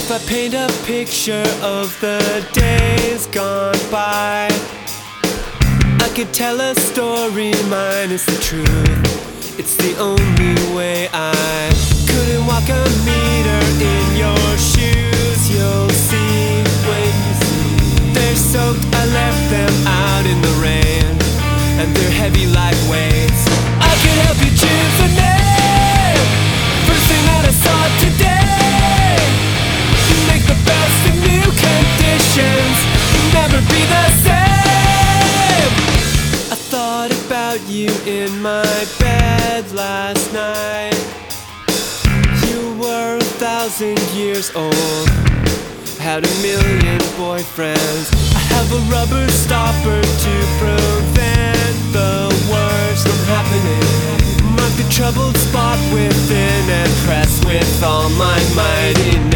If I paint a picture of the days gone by, I could tell a story minus the truth. It's the only way. I couldn't walk a meter in your shoes. You'll see when you see. They're soaked, I left them out in the rain, and they're heavy like weights. I could help you choose a name. First thing that I saw today. Make the best of new conditions, never be the same. I thought about you in my bed last night. You were 1,000 years old, had a million boyfriends. I have a rubber stopper to prevent the worst from happening. Mark the troubled spot within and press with all my might in